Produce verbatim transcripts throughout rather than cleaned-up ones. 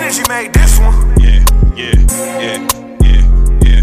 Benji made this one. Yeah, yeah, yeah, yeah, yeah.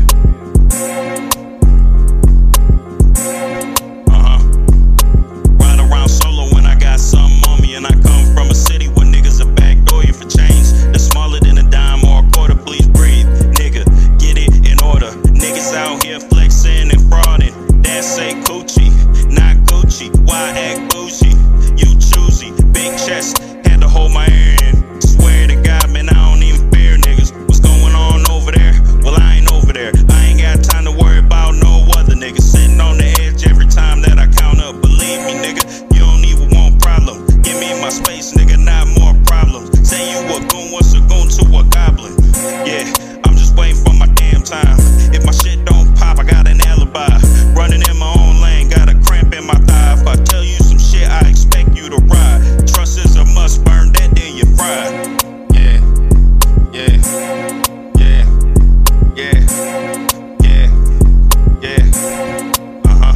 Uh-huh. Ride around solo when I got something on me, and I come from a city where niggas are backdoor you for change. They're smaller than a dime or a quarter, please breathe. Nigga, get it in order. Niggas out here flexing and frauding. That say coochie, not Gucci. Why act bougie? You choosy, big chest, had to hold my ear in. Swear to God, man, I don't even fear niggas. What's going on over there? Well, I ain't over there. I ain't got time to worry about no other niggas. Sitting on the edge every time that I count up. Believe me, nigga, you don't even want problem. Give me my space, nigga, not more problems. Say you a goon, what's a goon to a goblin? Yeah, I'm just waiting for my damn time. If my shit don't pop, I got an alibi. Running in my own lane, got a cramp in my thigh. If I tell you some shit, I expect you to ride. Trust is a must, burn that, then you fried. Yeah, yeah, yeah, yeah, yeah, yeah, uh-huh.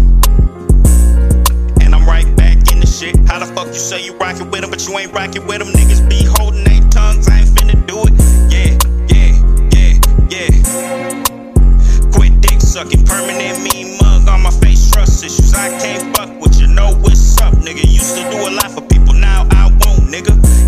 And I'm right back in the shit. How the fuck you say you rockin' with them, but you ain't rockin' with them? Niggas be holding they tongues, I ain't finna do it. Yeah, yeah, yeah, yeah. Quit dick sucking, permanent mean mug on my face, trust issues. I can't fuck with you, know what's up, nigga. Used to do a lot for people, now I won't, nigga.